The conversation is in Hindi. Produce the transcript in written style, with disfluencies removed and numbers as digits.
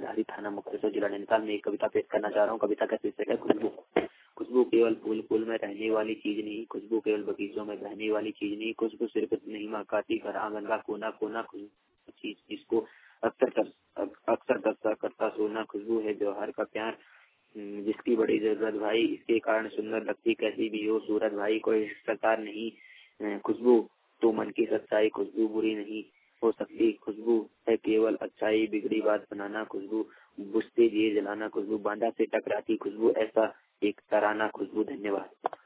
धारी, थाना मुक्तेश्वर, जिला नैनीताल में एक कविता पेश करना चाह रहा हूँ। कविता का शीर्षक है खुशबू। खुशबू केवल फूल फूल में रहने वाली चीज नहीं, खुशबू केवल बगीचों में बहने वाली चीज नहीं, खुशबू सिर्फ नहीं महकाती घर आंगन का कोना कोना, खुशबू चीज जिसको अक्सर दस्ता करता सोना, खुशबू है जौहर का प्यार जिसकी बड़ी जरूरत भाई, इसके कारण सुंदर लगती कैसी भी हो सूरत भाई, कोई सरकार नहीं खुशबू तो मन की सच्चाई, खुशबू बुरी नहीं हो सकती, खुशबू है केवल अच्छाई, बिगड़ी बात बनाना, खुशबू बुझते दिए जलाना, खुशबू बांधा से टकराती, खुशबू ऐसा एक तराना, खुशबू। धन्यवाद।